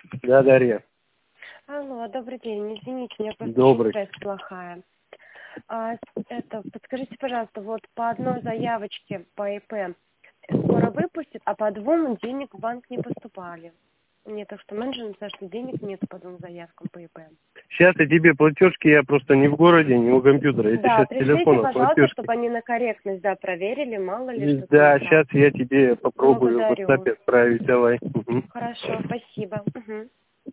Да, Дарья. Алло, добрый день. Извините, у меня просто Добрый. связь плохая. Подскажите, пожалуйста, вот по одной заявочке по ИП скоро выпустят, а по двум денег в банк не поступали. Мне так что менеджер написал, что денег нет по двум заявкам по ИП. Сейчас я тебе платежки, я просто не в городе, не у компьютера. Я тебе Да, сейчас пришлите, телефона пожалуйста, платежки. чтобы они на корректность, проверили, мало ли что-то не Да, так. сейчас я тебе попробую в Благодарю. WhatsApp отправить, давай. Мгм. Хорошо, спасибо. Мгм.